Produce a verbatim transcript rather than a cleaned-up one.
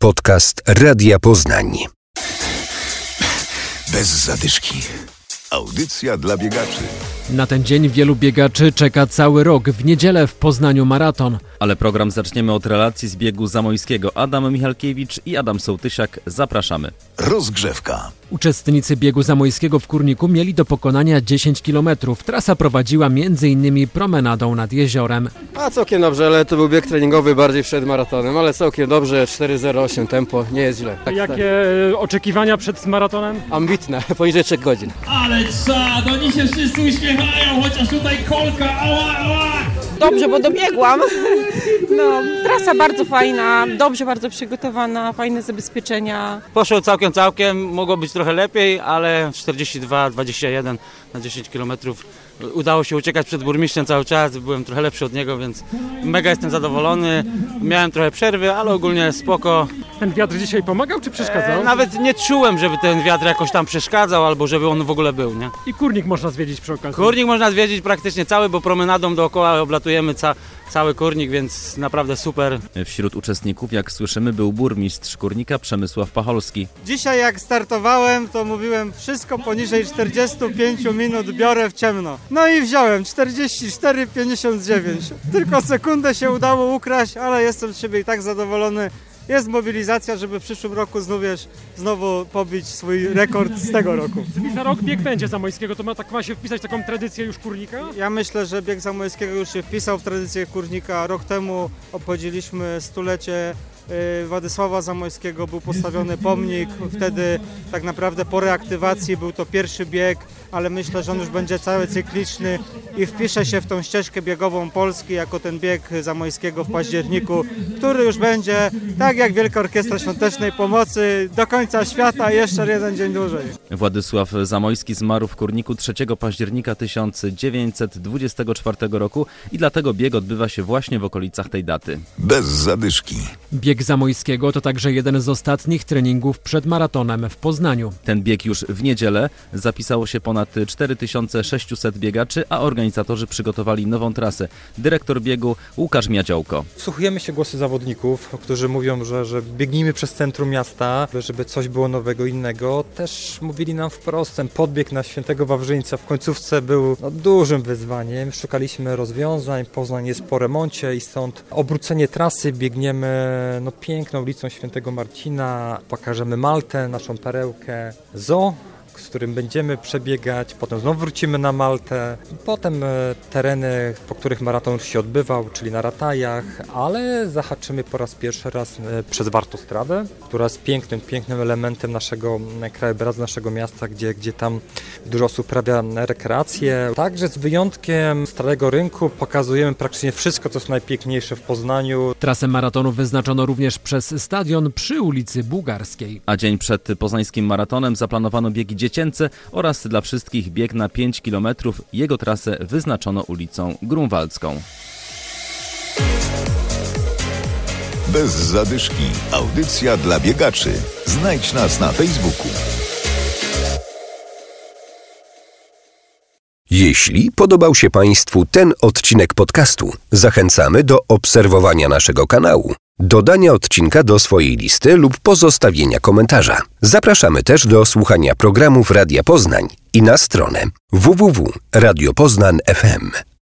podcast Radia Poznań. Bez zadyszki. Audycja dla biegaczy. Na ten dzień wielu biegaczy czeka cały rok. W niedzielę w Poznaniu maraton. Ale program zaczniemy od relacji z biegu zamojskiego. Adam Michalkiewicz i Adam Sołtysiak. Zapraszamy. Rozgrzewka. Uczestnicy biegu zamojskiego w Kurniku mieli do pokonania dziesięć kilometrów. Trasa prowadziła między innymi promenadą nad jeziorem. A całkiem dobrze, ale to był bieg treningowy bardziej przed maratonem, ale całkiem dobrze, cztery zero osiem tempo, nie jest źle. Tak, Jakie tak. oczekiwania przed maratonem? Ambitne, poniżej trzech godzin. Ale czad, oni się wszyscy uśmiechają, chociaż tutaj kolka, ała, ała! Dobrze, bo dobiegłam. No, trasa bardzo fajna, dobrze bardzo przygotowana, fajne zabezpieczenia. Poszło całkiem, całkiem, mogło być trochę lepiej, ale czterdzieści dwa dwadzieścia jeden na dziesięć kilometrów. Udało się uciekać przed burmistrzem cały czas, byłem trochę lepszy od niego, więc mega jestem zadowolony. Miałem trochę przerwy, ale ogólnie spoko. Ten wiatr dzisiaj pomagał czy przeszkadzał? E, nawet nie czułem, żeby ten wiatr jakoś tam przeszkadzał, albo żeby on w ogóle był, nie? I Kurnik można zwiedzić przy okazji. Kurnik można zwiedzić praktycznie cały, bo promenadą dookoła oblatujemy ca- cały Kurnik, więc naprawdę super. Wśród uczestników, jak słyszymy, był burmistrz Kurnika Przemysław Pacholski. Dzisiaj jak startowałem, to mówiłem wszystko poniżej czterdzieści pięć minut biorę w ciemno. No i wziąłem czterdzieści cztery pięćdziesiąt dziewięć. Tylko sekundę się udało ukraść, ale jestem z siebie i tak zadowolony. Jest mobilizacja, żeby w przyszłym roku znów, wiesz, znowu pobić swój rekord z tego roku. Czyli za rok bieg będzie zamojskiego, to ma, tak ma się wpisać w taką tradycję już Kurnika? Ja myślę, że bieg zamojskiego już się wpisał w tradycję Kurnika. Rok temu obchodziliśmy stulecie Władysława Zamojskiego, był postawiony pomnik, wtedy tak naprawdę po reaktywacji był to pierwszy bieg, ale myślę, że on już będzie cały cykliczny i wpisze się w tą ścieżkę biegową Polski jako ten bieg zamojskiego w październiku, który już będzie, tak jak Wielka Orkiestra Świątecznej Pomocy, do końca świata i jeszcze jeden dzień dłużej. Władysław Zamojski zmarł w Kurniku trzeciego października tysiąc dziewięćset dwudziestego czwartego roku i dlatego bieg odbywa się właśnie w okolicach tej daty. Bez zadyszki. Bieg zamojskiego to także jeden z ostatnich treningów przed maratonem w Poznaniu. Ten bieg już w niedzielę. Zapisało się ponad cztery tysiące sześćset biegaczy, a organizatorzy przygotowali nową trasę. Dyrektor biegu Łukasz Miadziołko. Wsłuchujemy się głosy zawodników, którzy mówią, że, że biegnijmy przez centrum miasta, żeby coś było nowego, innego. Też mówili nam wprost, ten podbieg na Świętego Wawrzyńca w końcówce był no, dużym wyzwaniem. Szukaliśmy rozwiązań, Poznań jest po remoncie i stąd obrócenie trasy biegniemy no, piękną ulicą Świętego Marcina, pokażemy Maltę, naszą perełkę, zoo, z którym będziemy przebiegać, potem znowu wrócimy na Maltę, potem tereny, po których maraton już się odbywał, czyli na Ratajach, ale zahaczymy po raz pierwszy raz przez Wartostrawę, która jest pięknym, pięknym elementem naszego krajobrazu, naszego miasta, gdzie, gdzie tam dużo osób uprawia rekreację. Także z wyjątkiem Starego Rynku pokazujemy praktycznie wszystko, co jest najpiękniejsze w Poznaniu. Trasę maratonu wyznaczono również przez stadion przy ulicy Bułgarskiej. A dzień przed poznańskim maratonem zaplanowano biegi dziecięce oraz dla wszystkich bieg na pięć kilometrów. Jego trasę wyznaczono ulicą Grunwaldzką. Bez zadyszki. Audycja dla biegaczy. Znajdź nas na Facebooku. Jeśli podobał się Państwu ten odcinek podcastu, zachęcamy do obserwowania naszego kanału, dodania odcinka do swojej listy lub pozostawienia komentarza. Zapraszamy też do słuchania programów Radia Poznań i na stronę w w w kropka radio poznań kropka f m.